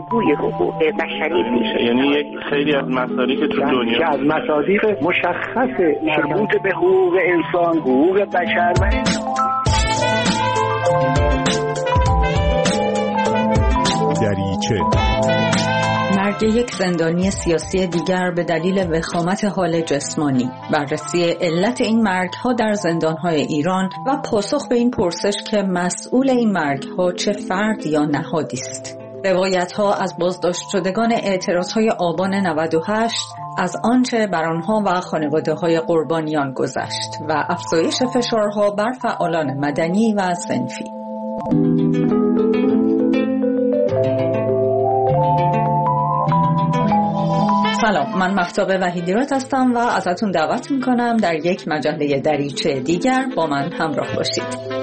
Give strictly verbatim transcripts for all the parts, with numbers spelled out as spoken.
الگوی حقوق بشری میشه. یعنی یک خیلی از مسائلی که تو دنیا که از مصادیق مشخص مربوط به حقوق انسان، حقوق بشر و دریچه. مرگ یک زندانی سیاسی دیگر به دلیل وخامت حال جسمانی، بررسی علت این مرگ‌ها در زندان‌های ایران و پاسخ به این پرسش که مسئول این مرگ‌ها چه فرد یا نهادی است. روایت‌ها از بازداشت شدگان اعتراض‌های آبان نود و هشت، از آنچه بر آنها و خانواده‌های قربانیان گذشت و افزایش فشارها بر فعالان مدنی و صنفی. سلام، من مهتاب وحیدی‌راد هستم و ازتون دعوت میکنم در یک مجله دریچه دیگر با من همراه باشید.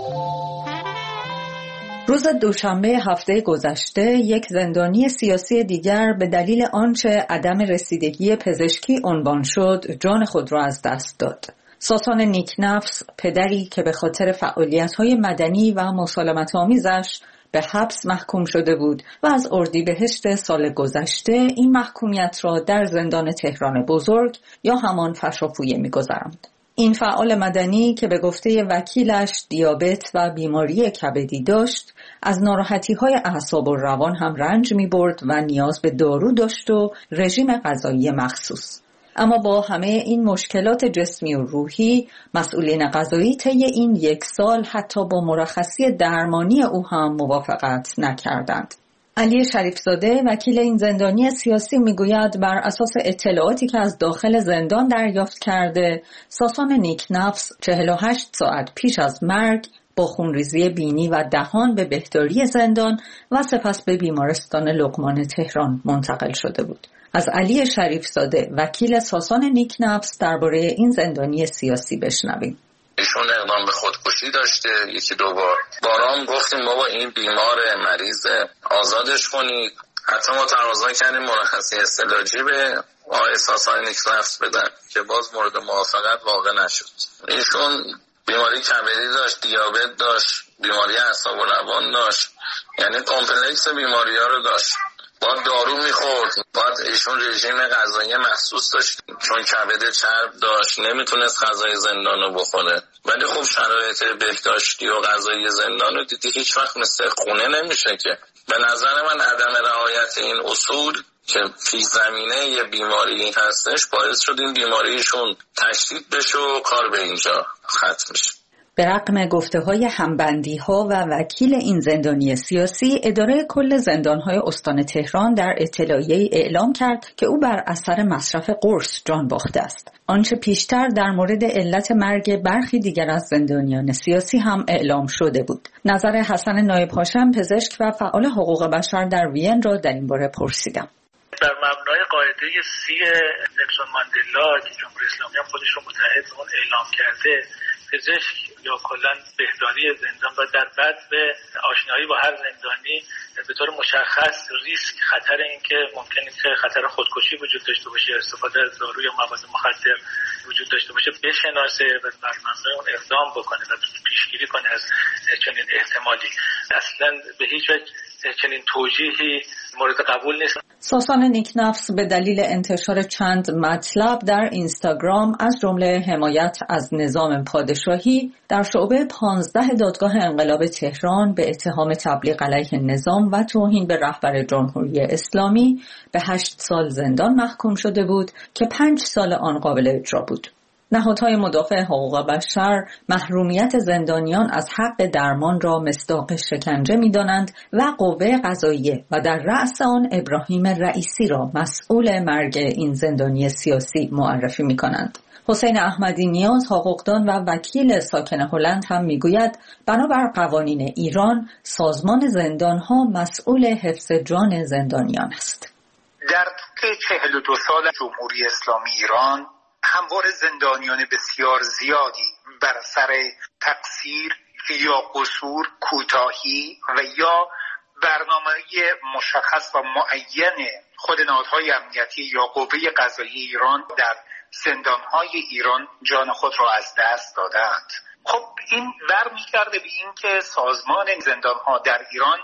روز دوشنبه هفته گذشته یک زندانی سیاسی دیگر به دلیل آنچه عدم رسیدگی پزشکی عنوان شد جان خود را از دست داد. ساسان نیکنفس، پدری که به خاطر فعالیت‌های مدنی و مسالمت‌آمیزش به حبس محکوم شده بود و از اردیبهشت سال گذشته این محکومیت را در زندان تهران بزرگ یا همان فشافویه می‌گذراند. این فعال مدنی که به گفته وکیلش دیابت و بیماری کبدی داشت، از ناراحتی‌های اعصاب و روان هم رنج می‌برد و نیاز به دارو داشت و رژیم غذایی مخصوص. اما با همه این مشکلات جسمی و روحی، مسئولین قضایی طی این یک سال حتی با مرخصی درمانی او هم موافقت نکردند. علی شریفزاده، وکیل این زندانی سیاسی، میگوید بر اساس اطلاعاتی که از داخل زندان دریافت کرده، ساسان نیکنفس چهل و هشت ساعت پیش از مرگ با خونریزی بینی و دهان به بهداری زندان و سپس به بیمارستان لقمان تهران منتقل شده بود. از علی شریفزاده، وکیل ساسان نیکنفس، درباره این زندانی سیاسی بشنویم. ایشون اقدام به خودکشی داشته یکی دو بار. بارام گفتیم بابا این بیمار مریض آزادش کنید. حتی ما تقاضا کردیم مرخصی استعلاجی به آقای ساسان نیکنفس بدن که باز مورد موافقت واقع نشد. ایشون بیماری کبدی داشت، دیابت داشت، بیماری اعصاب و روان داشت، یعنی کامپلکس بیماری‌ها رو داشت. باید دارو میخورد، باید ایشون رژیم غذایی مخصوص داشت چون کبد چرب داشت، نمیتونست غذای زندان رو بخوره. ولی خب شرایط بهداشتی و غذایی زندان رو دیدی هیچ وقت مثل خونه نمیشه که. به نظر من عدم رعایت این اصول که پیش زمینه یه بیماری هستش باعث شد این بیماریشون تشدید بشه و کار به اینجا ختم بشه. به رغم گفته‌های همبندی‌ها و وکیل این زندانی سیاسی، اداره کل زندان‌های استان تهران در اطلاعیه‌ای اعلام کرد که او بر اثر مصرف قرص جان باخته است. آنچه پیشتر در مورد علت مرگ برخی دیگر از زندانیان سیاسی هم اعلام شده بود. نظر حسن نایب هاشم، پزشک و فعال حقوق بشر در وین، را در این باره پرسیدم. در مبنای قاعده سی نلسون ماندلا که جمهوری اسلامی هم خودش رو متحد اون اعلام کرده، پزشک یا کلا بهداری زندان و در بعد به آشنایی با هر زندانی به طور مشخص ریسک خطر این که ممکنه که خطر خودکشی وجود داشته باشه، استفاده از دارو یا مواد مخدر وجود داشته باشه بشناسه و بر مبنای اون اقدام بکنه و پیشگیری کنه از چنین احتمالی. اصلا به هیچ وجه چنین توجیهی مورد قبول نیست. ساسان نیکنفس به دلیل انتشار چند مطلب در اینستاگرام از جمله حمایت از نظام پادشاهی در شعبه پانزده دادگاه انقلاب تهران به اتهام تبلیغ علیه نظام و توهین به رهبر جمهوری اسلامی به هشت سال زندان محکوم شده بود که پنج سال آن قابل اجرا بود. نهادهای مدافع حقوق بشر محرومیت زندانیان از حق درمان را مصداق شکنجه می‌دانند و قوه قضاییه و در رأس آن ابراهیم رئیسی را مسئول مرگ این زندانی سیاسی معرفی می‌کنند. حسین احمدی نیاز، حقوقدان و وکیل ساکن هلند، هم می‌گوید بنابر قوانین ایران سازمان زندان‌ها مسئول حفظ جان زندانیان است. در طی چهل و دو سال جمهوری اسلامی ایران همواره زندانیان بسیار زیادی بر اثر تقصیر یا قصور، کوتاهی و یا برنامه مشخص و معین خود نهادهای امنیتی یا قوه قضاییه ایران در زندانهای ایران جان خود را از دست دادند. خب این برمیگرده به این که سازمان زندانها در ایران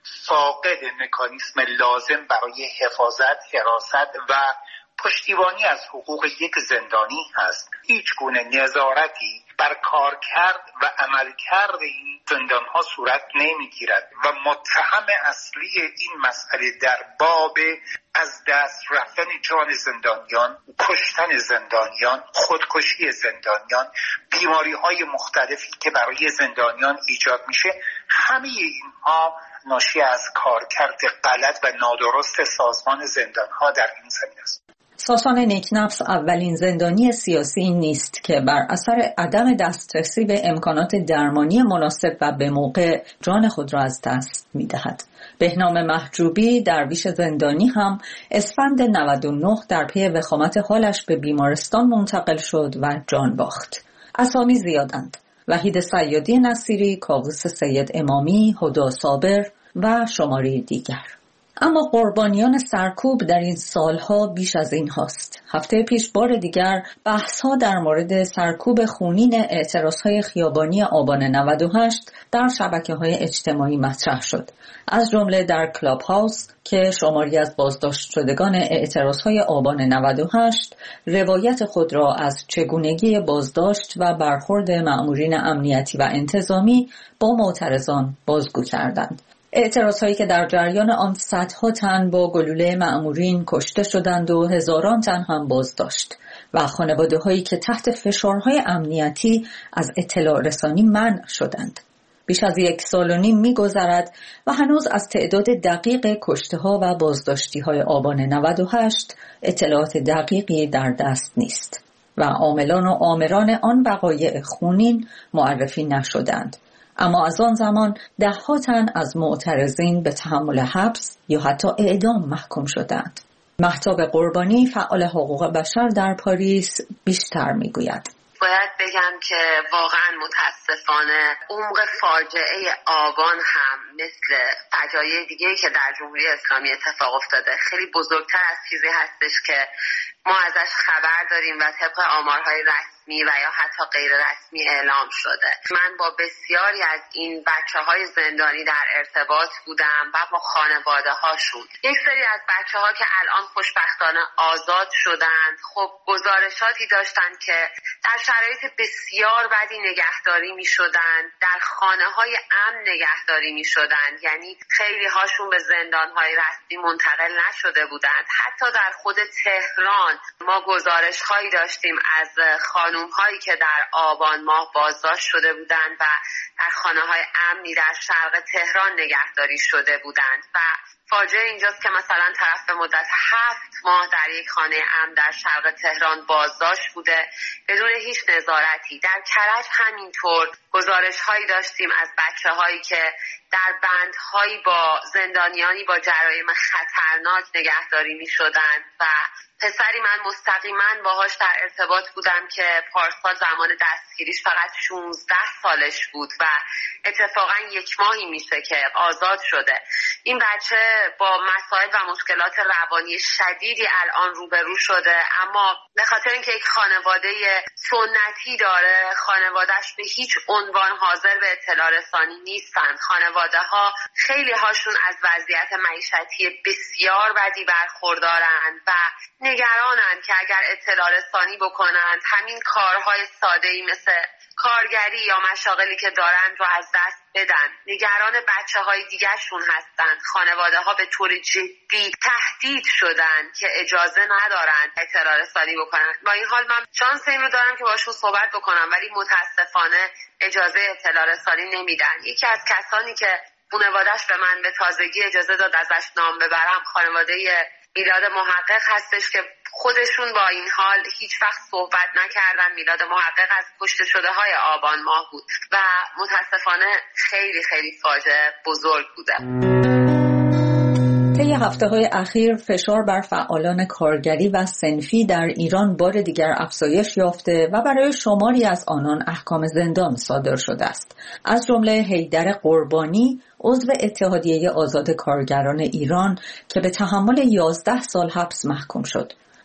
فاقد مکانیسم لازم برای حفاظت، حراست و پشتیبانی از حقوق یک زندانی هست. هیچ گونه نظارتی بر کارکرد و عملکرد این زندان‌ها صورت نمی‌گیرد و متهم اصلی این مسئله در باب از دست رفتن جان زندانیان، کشتن زندانیان، خودکشی زندانیان، بیماری‌های مختلفی که برای زندانیان ایجاد میشه، همه اینها ناشی از کارکرد غلط و نادرست سازمان زندان‌ها در این زمینه است. ساسان نیکنفس اولین زندانی سیاسی نیست که بر اثر عدم دسترسی به امکانات درمانی مناسب و به موقع جان خود را از دست می‌دهد. بهنام محجوبی درویش زندانی هم اسفند نود و نه در پی وخامت حالش به بیمارستان منتقل شد و جان باخت. اسامی زیادند: وحید صیادی نصیری، کاووس سید امامی، هدا صابر و شماری دیگر. اما قربانیان سرکوب در این سالها بیش از این هاست. هفته پیش بار دیگر بحث‌ها در مورد سرکوب خونین اعتراضهای خیابانی آبان نود و هشت در شبکه‌های اجتماعی مطرح شد. از جمله در کلاب هاوس که شماری از بازداشت شدگان اعتراضهای آبان نود و هشت روایت خود را از چگونگی بازداشت و برخورد مأمورین امنیتی و انتظامی با معترضان بازگو کردند. اعتراضهایی که در جریان آن صدها تن با گلوله مأمورین کشته شدند و هزاران تن هم بازداشت و خانواده‌هایی که تحت فشارهای امنیتی از اطلاع رسانی منع شدند. بیش از یک سال و نیم می‌گذرد و هنوز از تعداد دقیق کشته‌ها و بازداشتی‌های آبان نود و هشت اطلاعات دقیقی در دست نیست و عاملان و آمران آن وقایع خونین معرفی نشدند. اما از آن زمان ده‌ها تن از معترضین به تحمل حبس یا حتی اعدام محکوم شدند. مهتاب قربانی، فعال حقوق بشر در پاریس، بیشتر میگوید. باید بگم که واقعا متاسفانه عمق فاجعه آبان هم مثل فجایع دیگه‌ای که در جمهوری اسلامی اتفاق افتاده خیلی بزرگتر از چیزی هستش که ما ازش خبر داریم و طبق آمارهای رسمی و یا حتی غیر رسمی اعلام شده. من با بسیاری از این بچه‌های زندانی در ارتباط بودم و با خانواده هاشون. یک سری از بچه‌ها که الان خوشبختانه آزاد شدند، خب گزارشاتی داشتن که در شرایط بسیار بدی نگهداری می‌شدند، در خانه‌های امن نگهداری می‌شدند، یعنی خیلی هاشون به زندان‌های رسمی منتقل نشده بودند. حتی در خود تهران ما گزارش هایی داشتیم از خانوم هایی که در آبان ماه بازداشت شده بودند و در خانه های امنی در شرق تهران نگهداری شده بودند و فاجعه اینجاست که مثلا طرف به مدت هفت ماه در یک خانه امن در شرق تهران بازداشت بوده بدون هیچ نظارتی. در کرج همینطور گزارش هایی داشتیم از بچه هایی که در بندهایی با زندانیانی با جرایم خطرناک نگهداری می شدند و پسری من مستقیما باهاش در ارتباط بودم که پارسال زمان دستگیریش فقط شانزده سالش بود و اتفاقا یک ماهی میشه که آزاد شده. این بچه با مسائل و مشکلات روانی شدیدی الان روبرو شده، اما به خاطر اینکه یک خانواده سنتی داره، خانوادهش به هیچ عنوان حاضر به اطلاع رسانی نیستن. خانواده ها خیلی هاشون از وضعیت معیشتی بسیار بدی برخوردارند و نگرانند که اگر اطلاع رسانی بکنند همین کارهای ساده‌ای مثل کارگری یا مشاغلی که دارند رو از دست بدن. نگران بچه های دیگه شون هستند. خانواده ها به طور جدی تهدید شدن که اجازه ندارند اطلاع رسانی بکنن. با این حال من شانس این رو دارم که باشون صحبت بکنم ولی متاسفانه اجازه اطلاع رسانی نمیدن. یکی از کسانی که خانواده‌اش به من به تازگی اجازه داد ازش نام ببرم خانواده میلاد محقق هستش که خودشون با این حال هیچ وقت صحبت نکردن. میلاد محقق از کشته شده های آبان ماه بود و متاسفانه خیلی خیلی فاجعه بزرگ بوده. طی هفته‌های اخیر فشار بر فعالان کارگری و صنفی در ایران بار دیگر افزایش یافته و برای شماری از آنان احکام زندان صادر شده است. از جمله حیدر قربانی، عضو اتحادیه آزاد کارگران ایران که به تحمل یازده سال حبس محکوم شد.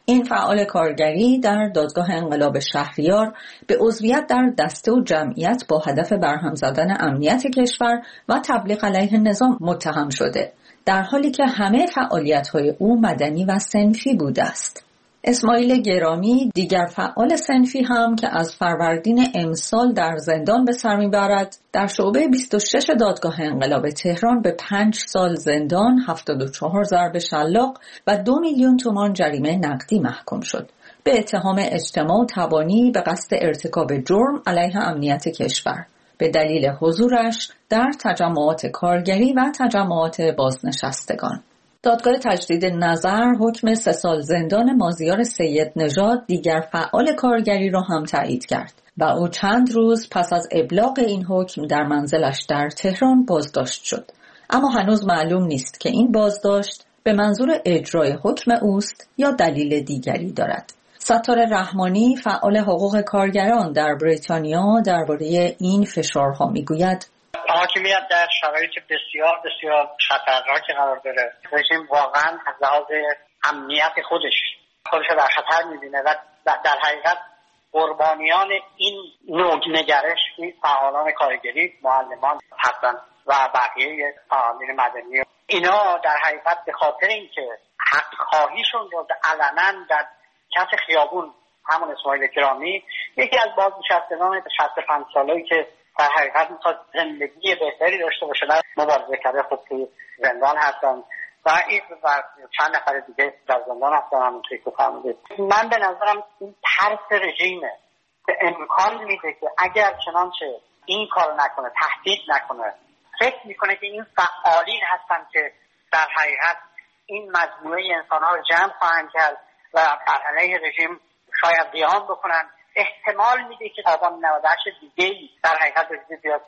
این فعال کارگری در دادگاه انقلاب شهریار به عضویت در دسته و جمعیت با هدف برهم زدن امنیت کشور و تبلیغ علیه نظام متهم شده، در حالی که همه فعالیت‌های او مدنی و صنفی بوده است. اسماعیل گرامی، دیگر فعال صنفی هم که از فروردین امسال در زندان به سر میبرد، در شعبه بیست و شش دادگاه انقلاب تهران به پنج سال زندان، هفتاد و چهار ضرب شلاق و دو میلیون تومان جریمه نقدی محکوم شد به اتهام اجتماع و تبانی به قصد ارتکاب جرم علیه امنیت کشور به دلیل حضورش در تجمعات کارگری و تجمعات بازنشستگان. دادگاه تجدید نظر حکم سه سال زندان مازیار سید نژاد، دیگر فعال کارگری را هم تایید کرد و او چند روز پس از ابلاغ این حکم در منزلش در تهران بازداشت شد. اما هنوز معلوم نیست که این بازداشت به منظور اجرای حکم اوست یا دلیل دیگری دارد. ستار رحمانی، فعال حقوق کارگران در بریتانیا، درباره این فشارها میگوید: حاکمیت در شرایط بسیار بسیار خطرناکی قرار داره. رژیم واقعا از لحاظ امنیت خودش خودش رو در خطر میبینه و در حقیقت قربانیان این نوع نگرش فعالان کارگری، معلمان هستن و بقیه فعالین مدنی. اینا در حقیقت به خاطر اینکه حق خواهیشون رو علنا در کف خیابون، همون اسماعیل گرامی یکی از بازنشستگان شصت و پنج ساله‌ای که در حقیقت میخواد زندگی بهتری داشته باشه و مبارزه کرده، خب توی زندان هستن و این و چند نفر دیگه در زندان هستن. همونطوری که فرمودید، من به نظرم این ترس رژیمه به امکان میده که اگر چنانچه این کار نکنه، تهدید نکنه، فکر میکنه که این فعالین هستن که در حقیقت این مجموعه انسانها رو جمع خواهند کرد و بر علیه رژیم شاید قیام بکنن. احتمال میده که آبان نود و هشت دیگه در حقیقت وجود بیاد.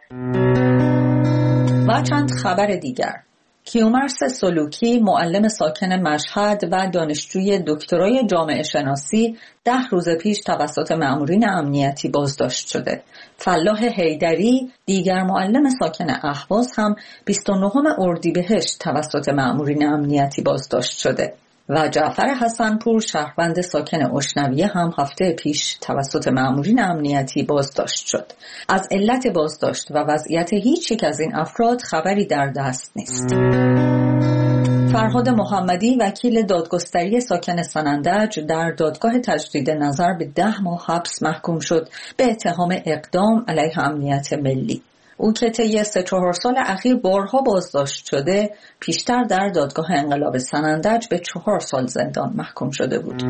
و چند خبر دیگر: کیومرث سلوکی، معلم ساکن مشهد و دانشجوی دکترای جامعه شناسی، ده روز پیش توسط مأمورین امنیتی بازداشت شده. فلاح حیدری، دیگر معلم ساکن اهواز، هم بیست و نهم اردیبهشت توسط مأمورین امنیتی بازداشت شده. و جعفر حسنپور، شهروند ساکن اشنویه، هم هفته پیش توسط مأمورین امنیتی بازداشت شد. از علت بازداشت و وضعیت هیچ یک از این افراد خبری در دست نیست. فرهاد محمدی، وکیل دادگستری ساکن سنندج، در دادگاه تجدید نظر به ده ماه حبس محکوم شد به اتهام اقدام علیه امنیت ملی. او که طی سه چهار سال اخیر بارها بازداشت شده، پیشتر در دادگاه انقلاب سنندج به چهار سال زندان محکوم شده بود.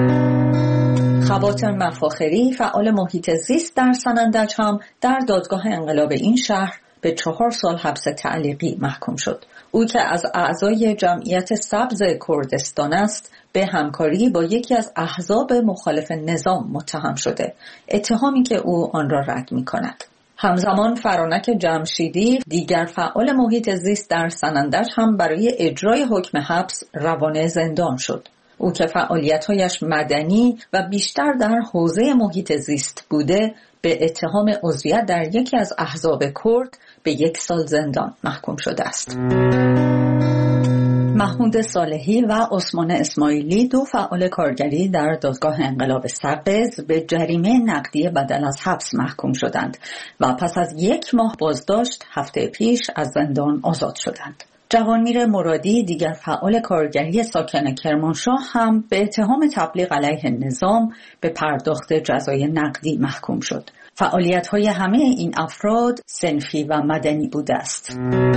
خواطر مفاخری، فعال محیط زیست در سنندج، هم در دادگاه انقلاب این شهر به چهار سال حبس تعلیقی محکوم شد. او که از اعضای جمعیت سبز کردستان است، به همکاری با یکی از احزاب مخالف نظام متهم شده، اتهامی که او آن را رد می‌کند. همزمان فرانک جمشیدی، دیگر فعال محیط زیست در سنندج، هم برای اجرای حکم حبس روانه زندان شد. او که فعالیت‌هایش مدنی و بیشتر در حوزه محیط زیست بوده، به اتهام عضویت در یکی از احزاب کرد به یک سال زندان محکوم شده است. محمود صالحی و عثمان اسماعیلی، دو فعال کارگری در دادگاه انقلاب سقز، به جریمه نقدی بدل از حبس محکوم شدند و پس از یک ماه بازداشت هفته پیش از زندان آزاد شدند. جوانمیر مرادی، دیگر فعال کارگری ساکن کرمانشاه، هم به اتهام تبلیغ علیه نظام به پرداخت جزای نقدی محکوم شد. فعالیت‌های همه این افراد صنفی و مدنی بوده است.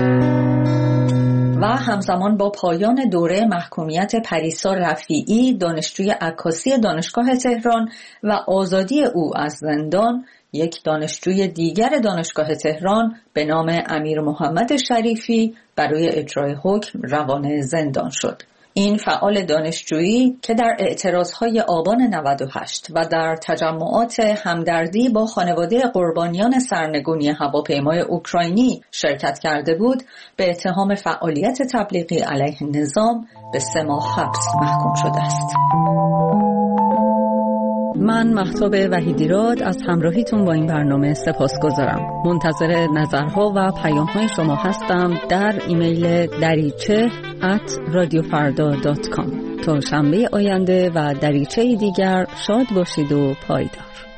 و همزمان با پایان دوره محکومیت پریسا رفیعی، دانشجوی عکاسی دانشگاه تهران، و آزادی او از زندان، یک دانشجوی دیگر دانشگاه تهران به نام امیر محمد شریفی برای اجرای حکم روانه زندان شد. این فعال دانشجویی که در اعتراضهای آبان نود و هشت و در تجمعات همدردی با خانواده قربانیان سرنگونی هواپیمای اوکراینی شرکت کرده بود، به اتهام فعالیت تبلیغی علیه نظام به سه ماه حبس محکوم شده است. من مهتاب وحیدیراد از همراهیتون با این برنامه سپاسگزارم. منتظر نظرها و پیام‌های شما هستم در ایمیل دریچه ات رادیو فردا دات کام. تا شنبه آینده و دریچه دیگر شاد باشید و پایدار.